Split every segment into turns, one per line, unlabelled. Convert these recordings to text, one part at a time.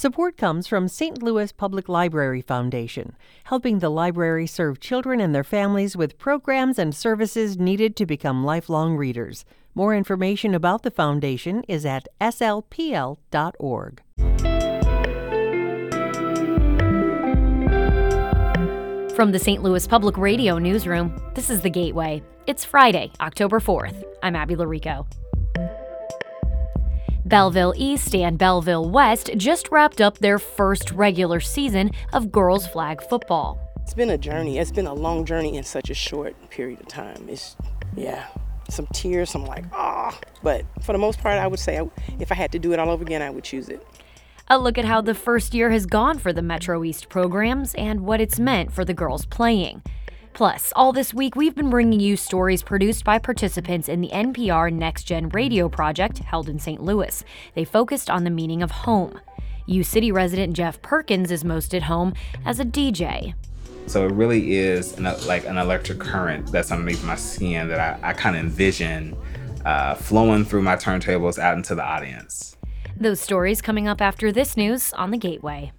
Support comes from St. Louis Public Library Foundation, helping the library serve children and their families with programs and services needed to become lifelong readers. More information about the foundation is at slpl.org.
From the St. Louis Public Radio newsroom, this is The Gateway. It's Friday, October 4th. I'm Abby Larico. Belleville East and Belleville West just wrapped up their first regular season of girls flag football.
It's been a journey. It's been a long journey in such a short period of time. Some tears, some But for the most part, I would say if I had to do it all over again, I would choose it.
A look at how the first year has gone for the Metro East programs and what it's meant for the girls playing. Plus, all this week we've been bringing you stories produced by participants in the NPR Next Gen Radio project held in St. Louis. They focused on the meaning of home. U-City resident Jeff Perkins is most at home as a DJ.
So it really is an electric current that's underneath my skin that I kind of envision flowing through my turntables out into the audience.
Those stories coming up after this news on The Gateway.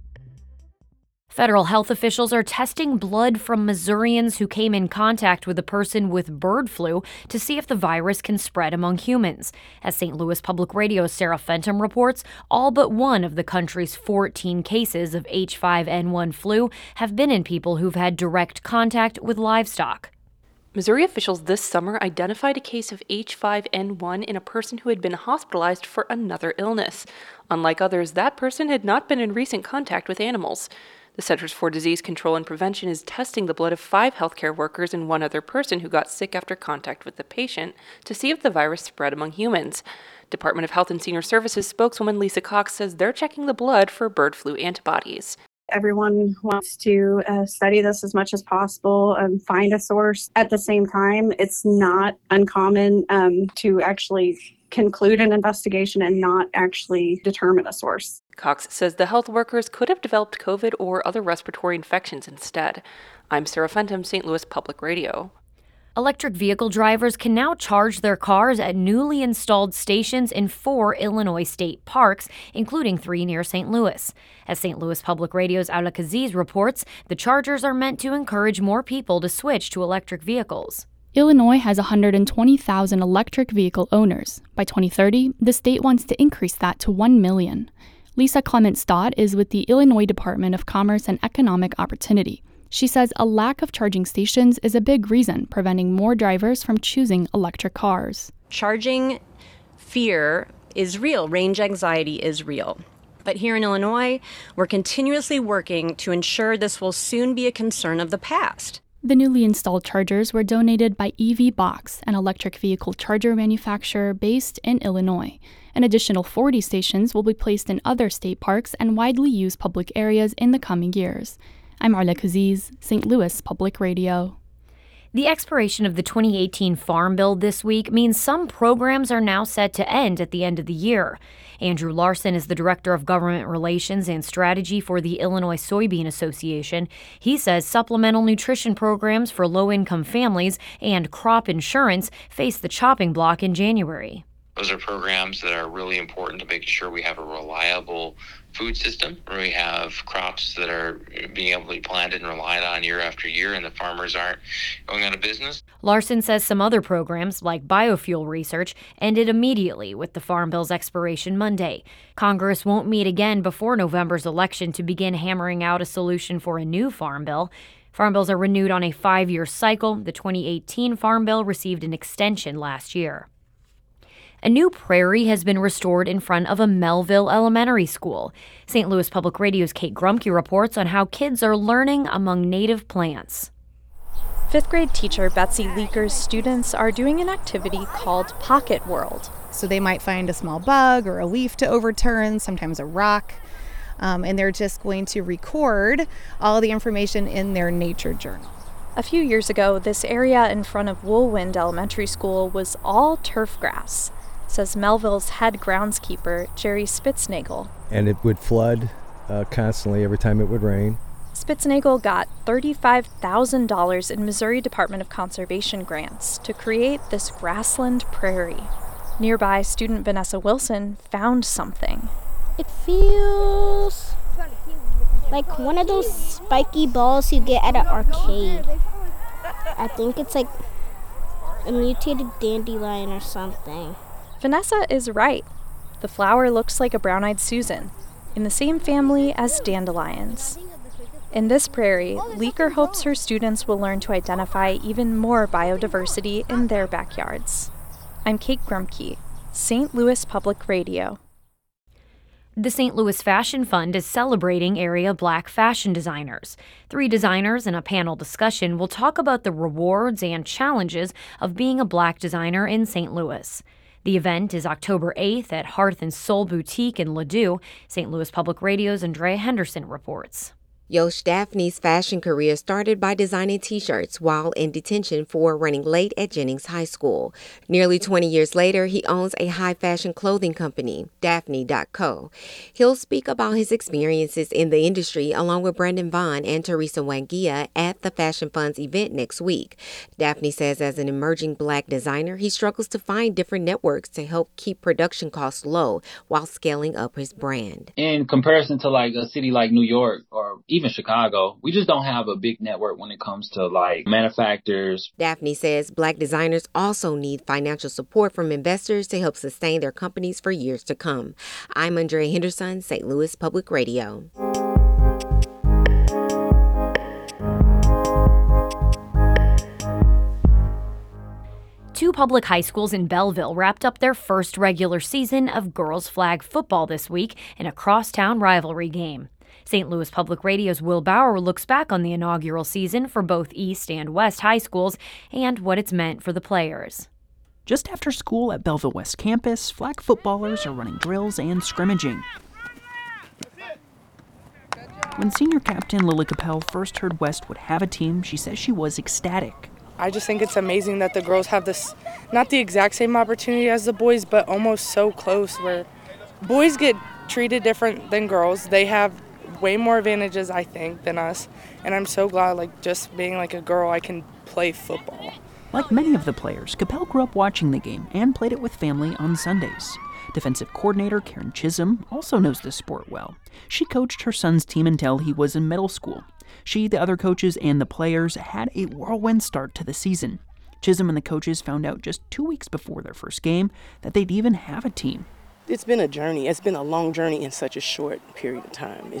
Federal health officials are testing blood from Missourians who came in contact with a person with bird flu to see if the virus can spread among humans. As St. Louis Public Radio's Sarah Fenton reports, all but one of the country's 14 cases of H5N1 flu have been in people who've had direct contact with livestock.
Missouri officials this summer identified a case of H5N1 in a person who had been hospitalized for another illness. Unlike others, that person had not been in recent contact with animals. The Centers for Disease Control and Prevention is testing the blood of 5 healthcare workers and one other person who got sick after contact with the patient to see if the virus spread among humans. Department of Health and Senior Services spokeswoman Lisa Cox says they're checking the blood for bird flu antibodies.
Everyone wants to study this as much as possible and find a source. At the same time, it's not uncommon to actually conclude an investigation and not actually determine a source.
Cox says the health workers could have developed COVID or other respiratory infections instead. I'm Sarah Fenton, St. Louis Public Radio.
Electric vehicle drivers can now charge their cars at newly installed stations in 4 Illinois state parks, including 3 near St. Louis. As St. Louis Public Radio's Aula Kaziz reports, the chargers are meant to encourage more people to switch to electric vehicles.
Illinois has 120,000 electric vehicle owners. By 2030, the state wants to increase that to 1 million. Lisa Clement-Stott is with the Illinois Department of Commerce and Economic Opportunity. She says a lack of charging stations is a big reason preventing more drivers from choosing electric cars.
Charging fear is real. Range anxiety is real. But here in Illinois, we're continuously working to ensure this will soon be a concern of the past.
The newly installed chargers were donated by EV Box, an electric vehicle charger manufacturer based in Illinois. An additional 40 stations will be placed in other state parks and widely used public areas in the coming years. I'm Aula Kaziz, St. Louis Public Radio.
The expiration of the 2018 Farm Bill this week means some programs are now set to end at the end of the year. Andrew Larson is the Director of Government Relations and Strategy for the Illinois Soybean Association. He says supplemental nutrition programs for low-income families and crop insurance face the chopping block in January.
Those are programs that are really important to making sure we have a reliable food system, where we have crops that are being able to be planted and relied on year after year, and the farmers aren't going out of business.
Larson says some other programs, like biofuel research, ended immediately with the Farm Bill's expiration Monday. Congress won't meet again before November's election to begin hammering out a solution for a new Farm Bill. Farm bills are renewed on a 5-year cycle. The 2018 Farm Bill received an extension last year. A new prairie has been restored in front of a Melville Elementary School. St. Louis Public Radio's Kate Grumke reports on how kids are learning among native plants.
5th grade teacher Betsy Leaker's students are doing an activity called Pocket World.
So they might find a small bug or a leaf to overturn, sometimes a rock, and they're just going to record all the information in their nature journal.
A few years ago, this area in front of Woolwind Elementary School was all turf grass, says Melville's head groundskeeper, Jerry Spitznagel.
And it would flood constantly every time it would rain.
Spitznagel got $35,000 in Missouri Department of Conservation grants to create this grassland prairie. Nearby, student Vanessa Wilson found something.
It feels Like one of those spiky balls you get at an arcade. I think it's like a mutated dandelion or something.
Vanessa is right. The flower looks like a brown-eyed Susan, in the same family as dandelions. In this prairie, Leaker hopes her students will learn to identify even more biodiversity in their backyards. I'm Kate Grumke, St. Louis Public Radio.
The St. Louis Fashion Fund is celebrating area Black fashion designers. 3 designers in a panel discussion will talk about the rewards and challenges of being a Black designer in St. Louis. The event is October 8th at Hearth and Soul Boutique in Ladue. St. Louis Public Radio's Andrea Henderson reports.
Yosh Daphne's fashion career started by designing T-shirts while in detention for running late at Jennings High School. Nearly 20 years later, he owns a high-fashion clothing company, Daphne.co. He'll speak about his experiences in the industry along with Brandon Vaughn and Teresa Wangia at the Fashion Fund's event next week. Daphne says as an emerging Black designer, he struggles to find different networks to help keep production costs low while scaling up his brand.
In comparison to like a city like New York or even Chicago, we just don't have a big network when it comes to like manufacturers.
Daphne says Black designers also need financial support from investors to help sustain their companies for years to come. I'm Andrea Henderson, St. Louis Public Radio.
Two public high schools in Belleville wrapped up their first regular season of girls flag football this week in a crosstown rivalry game. St. Louis Public Radio's Will Bauer looks back on the inaugural season for both East and West high schools and what it's meant for the players.
Just after school at Belleville West campus, flag footballers are running drills and scrimmaging. When senior captain Lily Capel first heard West would have a team, she says she was ecstatic.
I just think it's amazing that the girls have this, not the exact same opportunity as the boys, but almost so close, where boys get treated different than girls. They have way more advantages, I think, than us. And I'm so glad, like, just being like a girl, I can play football.
Like many of the players, Capel grew up watching the game and played it with family on Sundays. Defensive coordinator Karen Chisholm also knows the sport well. She coached her son's team until he was in middle school. She, the other coaches, and the players had a whirlwind start to the season. Chisholm and the coaches found out just 2 weeks before their first game that they'd even have a team.
It's been a journey. It's been a long journey in such a short period of time.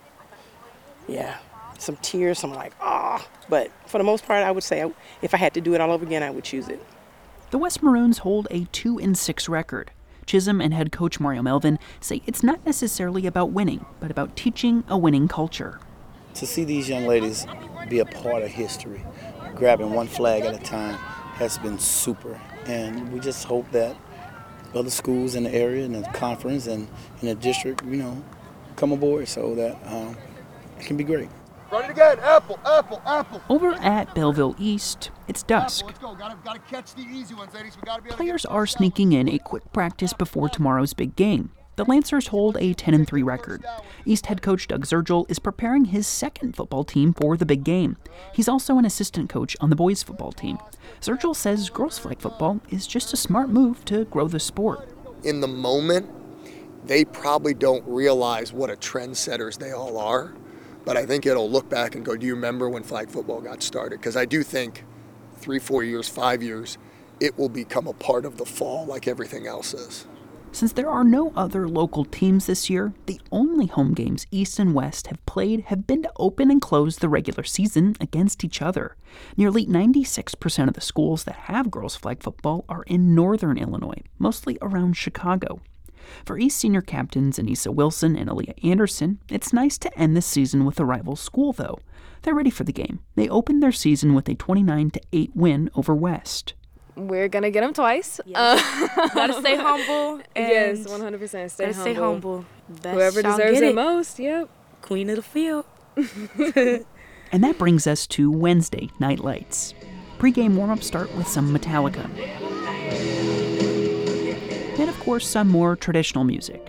Some tears, some like, But for the most part, I would say if I had to do it all over again, I would choose it.
The West Maroons hold a 2-6 record. Chisholm and head coach Mario Melvin say it's not necessarily about winning, but about teaching a winning culture.
To see these young ladies be a part of history, grabbing one flag at a time, has been super. And we just hope that other schools in the area and the conference and in the district, come aboard so that it can be great.
Run it again. Apple, apple, apple.
Over at Belleville East, it's dusk.
Let's go. Gotta catch the easy ones, ladies. We gotta be
Players are sneaking in a quick practice before tomorrow's big game. The Lancers hold a 10-3 record. East head coach Doug Zergel is preparing his second football team for the big game. He's also an assistant coach on the boys football team. Zergel says girls flag football is just a smart move to grow the sport.
In the moment, they probably don't realize what a trendsetters they all are. But I think it'll look back and go, do you remember when flag football got started? Because I do think 3, 4 years, 5 years, it will become a part of the fall like everything else is.
Since there are no other local teams this year, the only home games East and West have played have been to open and close the regular season against each other. Nearly 96% of the schools that have girls flag football are in northern Illinois, mostly around Chicago. For East senior captains Anissa Wilson and Aaliyah Anderson, it's nice to end the season with a rival school, though. They're ready for the game. They opened their season with a 29-8 win over West.
We're going to get them twice.
Yes. Gotta stay humble.
Yes, 100%
stay humble.
Whoever deserves it most, yep.
Queen of the field.
And that brings us to Wednesday Night Lights. Pre-game warm-ups start with some Metallica. And, of course, some more traditional music.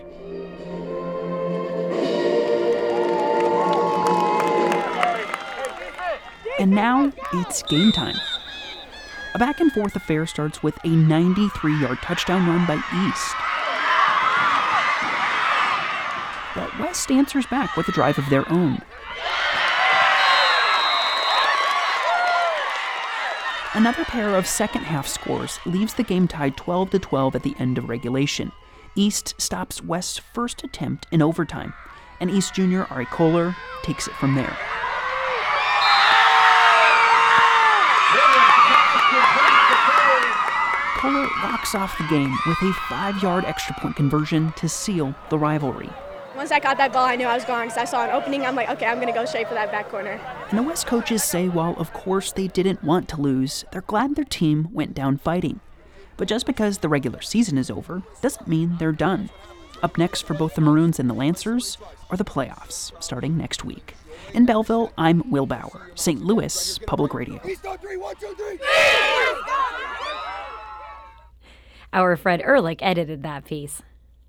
And now it's game time. A back-and-forth affair starts with a 93-yard touchdown run by East. But West answers back with a drive of their own. Another pair of second-half scores leaves the game tied 12-12 at the end of regulation. East stops West's first attempt in overtime, and East junior Ari Kohler takes it from there. Kohler walks off the game with a 5-yard extra point conversion to seal the rivalry.
Once I got that ball, I knew I was going because I saw an opening. I'm like, okay, I'm going to go straight for that back corner.
And the West coaches say while of course they didn't want to lose, they're glad their team went down fighting. But just because the regular season is over doesn't mean they're done. Up next for both the Maroons and the Lancers are the playoffs, starting next week. In Belleville, I'm Will Bauer, St. Louis Public Radio.
Our Fred Ehrlich edited that piece.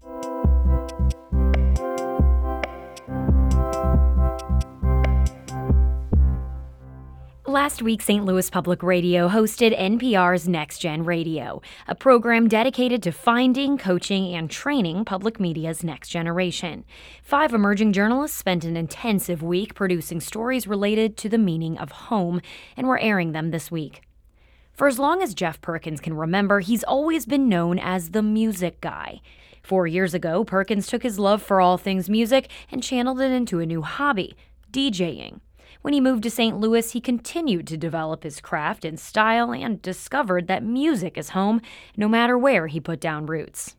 Last week, St. Louis Public Radio hosted NPR's Next Gen Radio, a program dedicated to finding, coaching, and training public media's next generation. 5 emerging journalists spent an intensive week producing stories related to the meaning of home, and we're airing them this week. For as long as Jeff Perkins can remember, he's always been known as the music guy. 4 years ago, Perkins took his love for all things music and channeled it into a new hobby, DJing. When he moved to St. Louis, he continued to develop his craft and style and discovered that music is home no matter where he put down roots.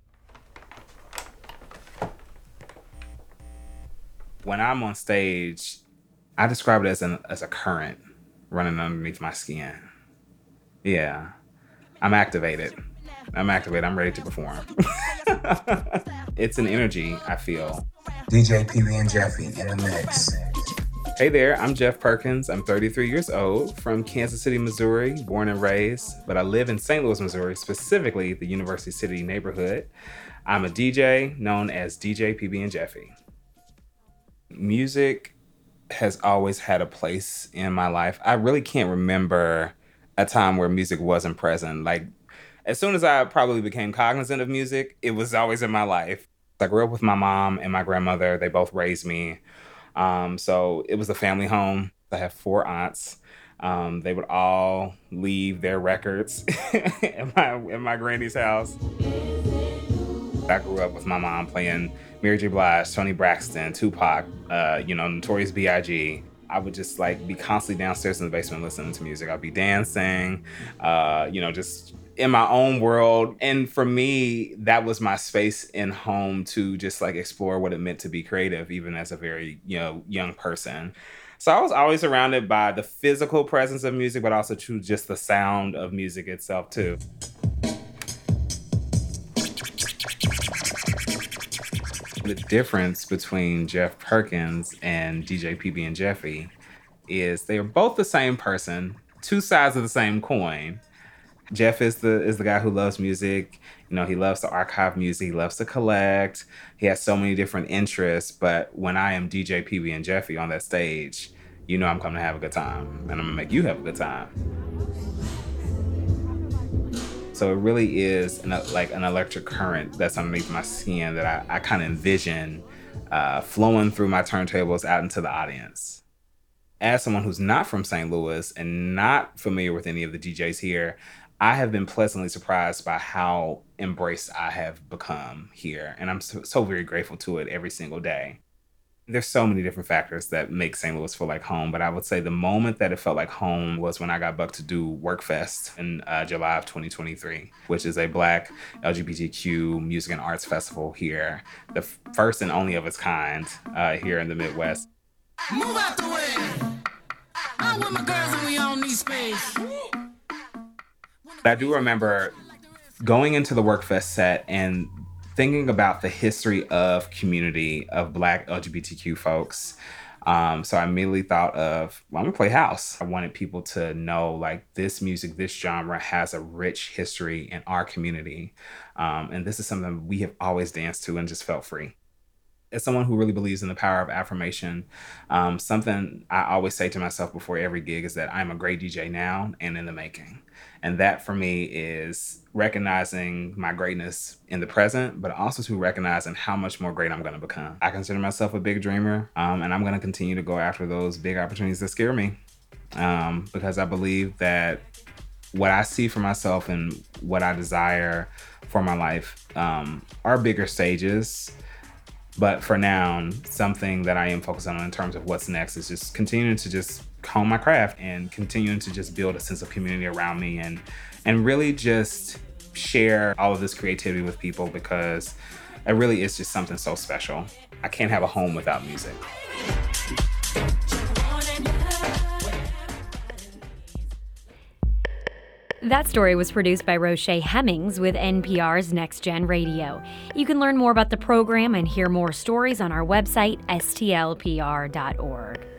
When I'm on stage, I describe it as a current running underneath my skin. Yeah, I'm activated. I'm ready to perform. It's an energy, I feel.
DJ PB and Jeffy in the mix.
Hey there, I'm Jeff Perkins. I'm 33 years old, from Kansas City, Missouri, born and raised, but I live in St. Louis, Missouri, specifically the University City neighborhood. I'm a DJ known as DJ PB and Jeffy. Music has always had a place in my life. I really can't remember a time where music wasn't present. Like, as soon as I probably became cognizant of music, it was always in my life. I grew up with my mom and my grandmother. They both raised me. So it was a family home. I have 4 aunts. They would all leave their records in my granny's house. I grew up with my mom playing Mary J. Blige, Toni Braxton, Tupac, Notorious B.I.G. I would just be constantly downstairs in the basement listening to music. I'd be dancing, just in my own world. And for me, that was my space in home to just explore what it meant to be creative, even as a very, young person. So I was always surrounded by the physical presence of music, but also to just the sound of music itself too. The difference between Jeff Perkins and DJ PB and Jeffy is they are both the same person, 2 sides of the same coin. Jeff is the guy who loves music. He loves to archive music. He loves to collect. He has so many different interests. But when I am DJ PB and Jeffy on that stage, I'm coming to have a good time, and I'm gonna make you have a good time. So it really is an electric current that's underneath my skin that I kind of envision flowing through my turntables out into the audience. As someone who's not from St. Louis and not familiar with any of the DJs here, I have been pleasantly surprised by how embraced I have become here. And I'm so very grateful to it every single day. There's so many different factors that make St. Louis feel like home, but I would say the moment that it felt like home was when I got booked to do WorkFest in July of 2023, which is a Black LGBTQ music and arts festival here, the first and only of its kind here in the Midwest.
Move out the way. I'm with my girls and we all need space.
I do remember going into the WorkFest set and thinking about the history of community of Black LGBTQ folks. So I immediately thought of, I'm gonna play house. I wanted people to know this music, this genre has a rich history in our community. And this is something we have always danced to and just felt free. As someone who really believes in the power of affirmation, something I always say to myself before every gig is that I'm a great DJ now and in the making. And that for me is recognizing my greatness in the present, but also to recognizing how much more great I'm going to become. I consider myself a big dreamer, and I'm going to continue to go after those big opportunities that scare me, because I believe that what I see for myself and what I desire for my life are bigger stages. But for now, something that I am focused on in terms of what's next is just continuing to just hone my craft and continuing to just build a sense of community around me and really just share all of this creativity with people, because it really is just something so special. I can't have a home without music.
That story was produced by Roche Hemmings with NPR's Next Gen Radio. You can learn more about the program and hear more stories on our website, stlpr.org.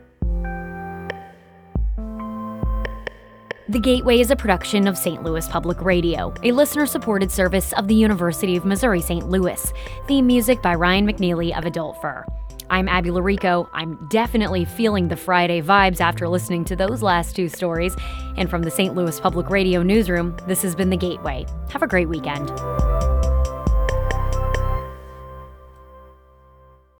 The Gateway is a production of St. Louis Public Radio, a listener-supported service of the University of Missouri-St. Louis. Theme music by Ryan McNeely of Adult Fur. I'm Abby Larico. I'm definitely feeling the Friday vibes after listening to those last two stories. And from the St. Louis Public Radio newsroom, this has been The Gateway. Have a great weekend.